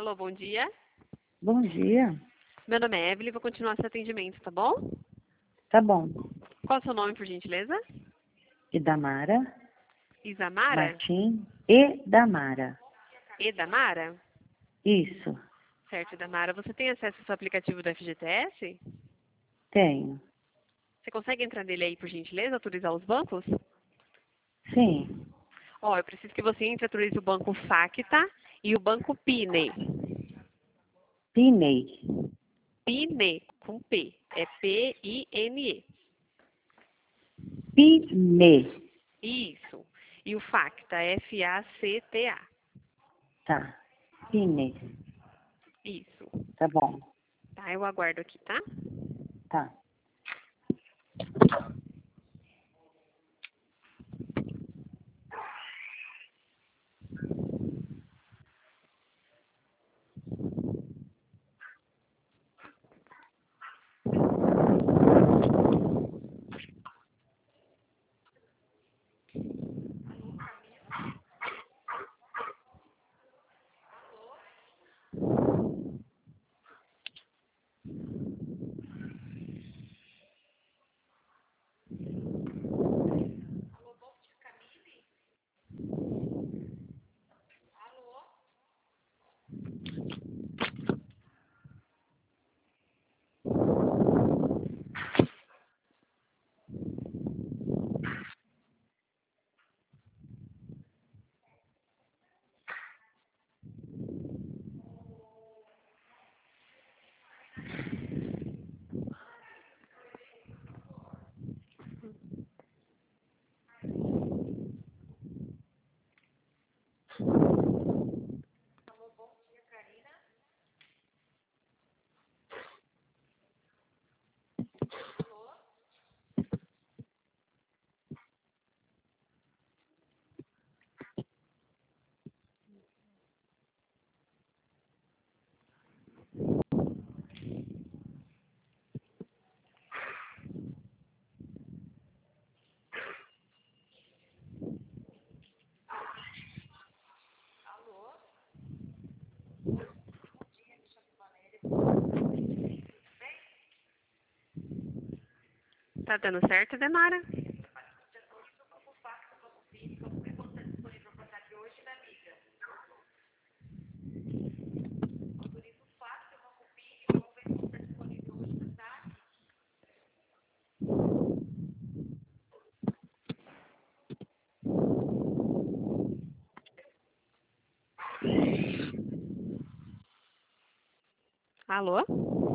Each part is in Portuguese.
Alô, bom dia. Bom dia. Meu nome é Evelyn, vou continuar seu atendimento, tá bom? Tá bom. Qual é o seu nome, por gentileza? Idamara Isamara? Martim e Damara. Edamara? Isso, Certo, Edamara. Você tem acesso ao seu aplicativo do FGTS? tenho. Você consegue entrar nele aí, por gentileza, autorizar os bancos? Sim. Ó, eu preciso que você entre e autorize o banco Facta e o banco Pine. Pinei. Pine, com P. É P-I-N-E. Pine. Isso. E o Facta, F-A-C-T-A. Tá. Pine. Isso. Tá bom. Tá, eu aguardo aqui, tá? Tá. Tá dando certo, Edamara? Alô?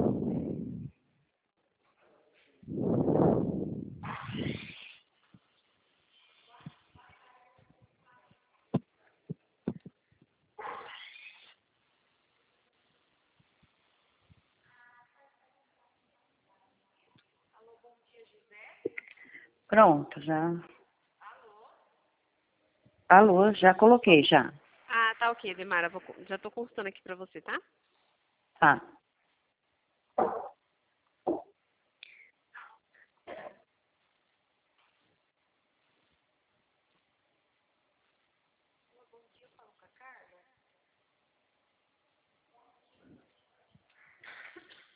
Pronto, já. Alô, já coloquei já. Ah, tá ok, Edamara. Já tô consultando aqui pra você, tá? Tá.